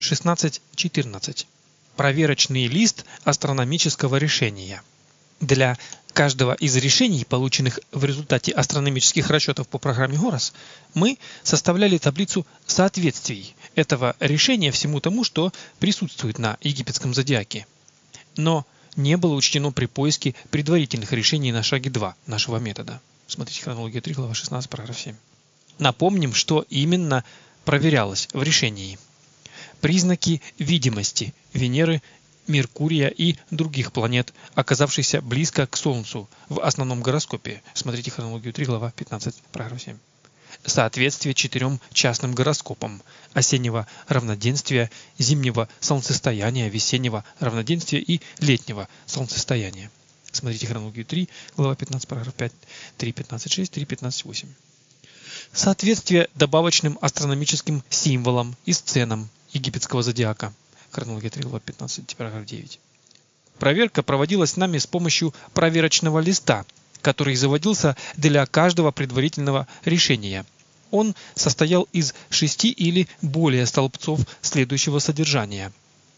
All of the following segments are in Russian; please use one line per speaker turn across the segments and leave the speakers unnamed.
16.14. Проверочный лист астрономического решения. Для каждого из решений, полученных в результате астрономических расчетов по программе Горас, мы составляли таблицу соответствий этого решения всему тому, что присутствует на египетском зодиаке. Но не было учтено при поиске предварительных решений на шаге 2 нашего метода. Смотрите хронология 3, глава 16, параграф 7. Напомним, что именно проверялось в решении. Признаки видимости Венеры, Меркурия и других планет, оказавшихся близко к Солнцу в основном гороскопе. Смотрите хронологию 3, глава 15, параграф 7. Соответствие 4 частным гороскопам: осеннего равноденствия, зимнего солнцестояния, весеннего равноденствия и летнего солнцестояния. Смотрите хронологию 3, глава 15, параграф 5, 3.15.6, 3.15.8. Соответствие добавочным астрономическим символам и сценам египетского зодиака. Хронология 3, глава 15, параграф 9. Проверка проводилась нами с помощью проверочного листа, который заводился для каждого предварительного решения. Он состоял из 6 или более столбцов следующего содержания.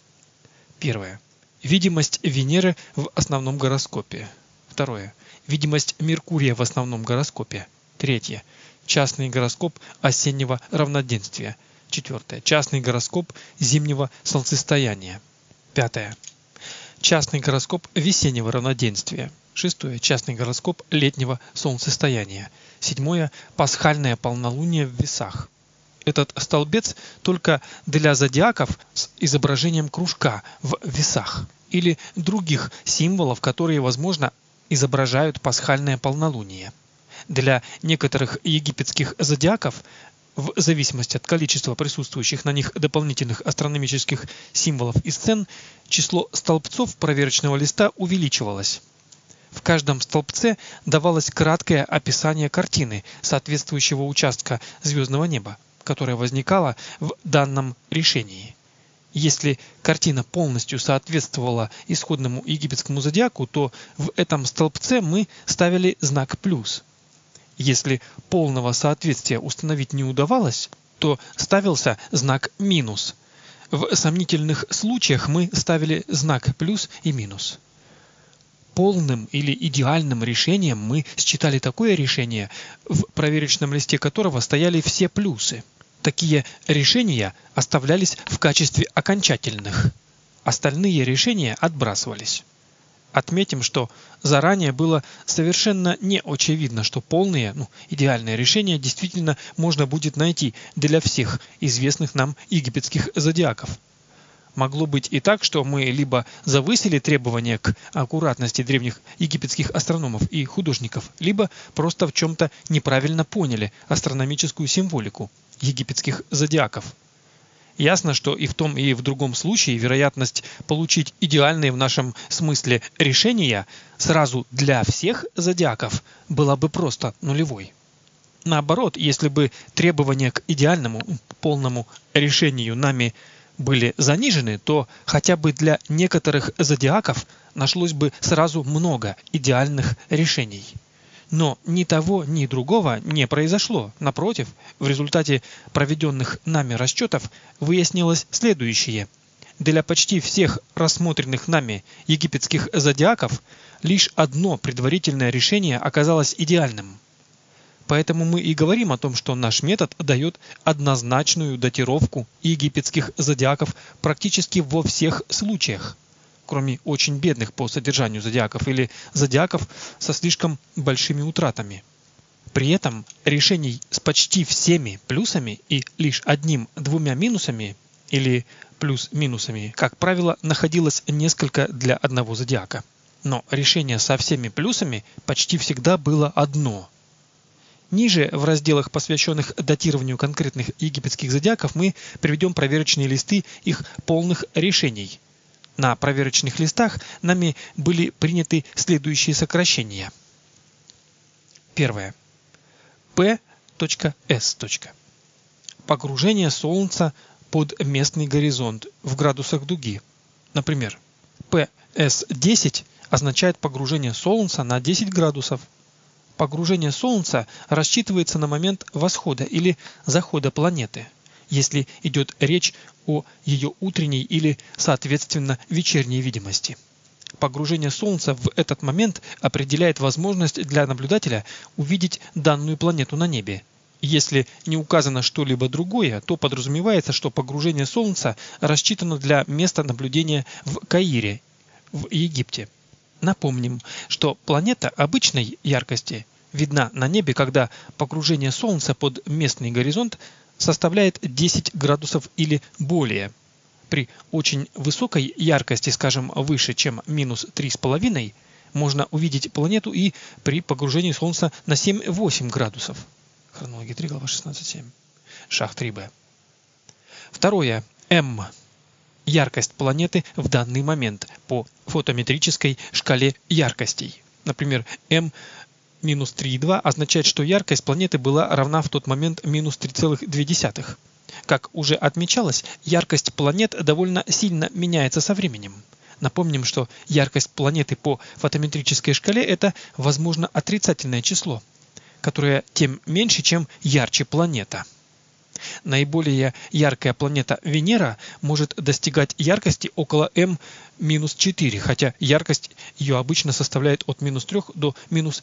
Первое. Видимость Венеры в основном гороскопе. Второе. Видимость Меркурия в основном гороскопе. Третье. Частный гороскоп осеннего равноденствия. Четвертое. Частный гороскоп зимнего солнцестояния. Пятое. Частный гороскоп весеннего равноденствия. Шестое. Частный гороскоп летнего солнцестояния. Седьмое. Пасхальное полнолуние в весах. Этот столбец только для зодиаков с изображением кружка в весах или других символов, которые, возможно, изображают пасхальное полнолуние. Для некоторых египетских зодиаков, в зависимости от количества присутствующих на них дополнительных астрономических символов и сцен, число столбцов проверочного листа увеличивалось. В каждом столбце давалось краткое описание картины соответствующего участка звездного неба, которая возникала в данном решении. Если картина полностью соответствовала исходному египетскому зодиаку, то в этом столбце мы ставили знак плюс. Если полного соответствия установить не удавалось, то ставился знак минус. В сомнительных случаях мы ставили знак плюс и минус. Полным или идеальным решением мы считали такое решение, в проверочном листе которого стояли все плюсы. Такие решения оставлялись в качестве окончательных. Остальные решения отбрасывались. Отметим, что заранее было совершенно не очевидно, что полные, идеальные решения действительно можно будет найти для всех известных нам египетских зодиаков. Могло быть и так, что мы либо завысили требования к аккуратности древних египетских астрономов и художников, либо просто в чем-то неправильно поняли астрономическую символику египетских зодиаков. Ясно, что и в том, и в другом случае вероятность получить идеальные в нашем смысле решения сразу для всех зодиаков была бы просто нулевой. Наоборот, если бы требования к идеальному, полному решению нами были занижены, то хотя бы для некоторых зодиаков нашлось бы сразу много идеальных решений. Но ни того, ни другого не произошло. Напротив, в результате проведенных нами расчетов выяснилось следующее. Для почти всех рассмотренных нами египетских зодиаков лишь одно предварительное решение оказалось идеальным. Поэтому мы и говорим о том, что наш метод дает однозначную датировку египетских зодиаков практически во всех случаях, кроме очень бедных по содержанию зодиаков или зодиаков со слишком большими утратами. При этом решений с почти всеми плюсами и лишь одним-двумя минусами или плюс-минусами, как правило, находилось несколько для одного зодиака. Но решение со всеми плюсами почти всегда было одно. Ниже в разделах, посвященных датированию конкретных египетских зодиаков, мы приведем проверочные листы их полных решений. На проверочных листах нами были приняты следующие сокращения. Первое. P.S. Погружение Солнца под местный горизонт в градусах дуги. Например, PS10 означает погружение Солнца на 10 градусов. Погружение Солнца рассчитывается на момент восхода или захода планеты. если идет речь о ее утренней или, соответственно, вечерней видимости. Погружение Солнца в этот момент определяет возможность для наблюдателя увидеть данную планету на небе. Если не указано что-либо другое, то подразумевается, что погружение Солнца рассчитано для места наблюдения в Каире, в Египте. Напомним, что планета обычной яркости видна на небе, когда погружение Солнца под местный горизонт составляет 10 градусов или более. При очень высокой яркости, скажем, выше, чем минус 3,5, можно увидеть планету и при погружении Солнца на 7-8 градусов. Хронология 3, глава 16.7. Шаг 3b. Второе. М. Яркость планеты в данный момент по фотометрической шкале яркостей. Например, М минус 3,2 означает, что яркость планеты была равна в тот момент минус 3,2. Как уже отмечалось, яркость планет довольно сильно меняется со временем. Напомним, что яркость планеты по фотометрической шкале – это, возможно, отрицательное число, которое тем меньше, чем ярче планета. Наиболее яркая планета Венера может достигать яркости около М-4, хотя яркость ее обычно составляет от минус 3 до минус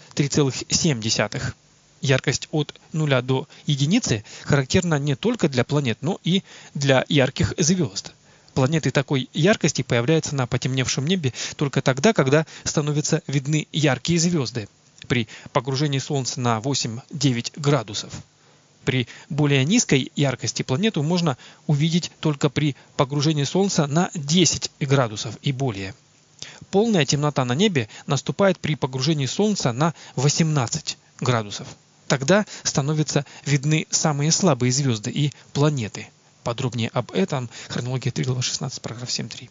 3,7. Яркость от 0 до единицы характерна не только для планет, но и для ярких звезд. Планеты такой яркости появляются на потемневшем небе только тогда, когда становятся видны яркие звезды, при погружении Солнца на 8-9 градусов. При более низкой яркости планету можно увидеть только при погружении Солнца на 10 градусов и более. Полная темнота на небе наступает при погружении Солнца на 18 градусов. Тогда становятся видны самые слабые звезды и планеты. Подробнее об этом хронология 3, глава 16, параграф 7.3.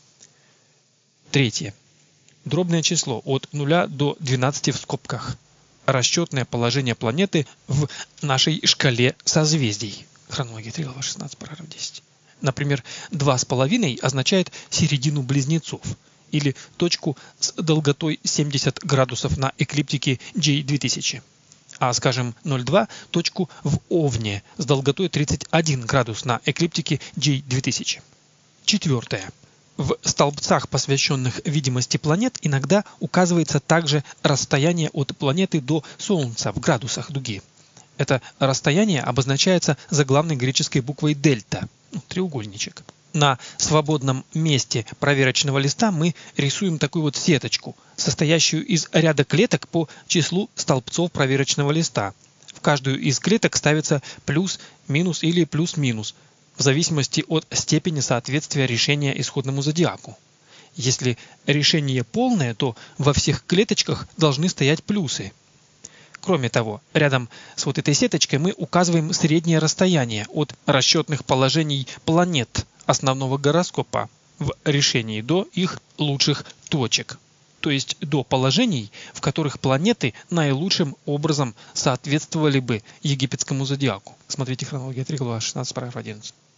Третье. Дробное число от 0 до 12 в скобках. Расчетное положение планеты в нашей шкале созвездий. Хронология 3, глава 16, параграф 10. Например, 2,5 означает середину близнецов или точку с долготой 70 градусов на эклиптике J2000. А, скажем, 0,2 точку в Овне с долготой 31 градус на эклиптике J2000. Четвертое. В столбцах, посвященных видимости планет, иногда указывается также расстояние от планеты до Солнца в градусах дуги. Это расстояние обозначается заглавной греческой буквой дельта, треугольничек. На свободном месте проверочного листа мы рисуем такую вот сеточку, состоящую из ряда клеток по числу столбцов проверочного листа. В каждую из клеток ставится плюс, минус или плюс-минус, в зависимости от степени соответствия решения исходному зодиаку. Если решение полное, то во всех клеточках должны стоять плюсы. Кроме того, рядом с вот этой сеточкой мы указываем среднее расстояние от расчетных положений планет основного гороскопа в решении до их лучших точек, то есть до положений, в которых планеты наилучшим образом соответствовали бы египетскому зодиаку. Смотрите хронология 3, глава 16, параграф 11.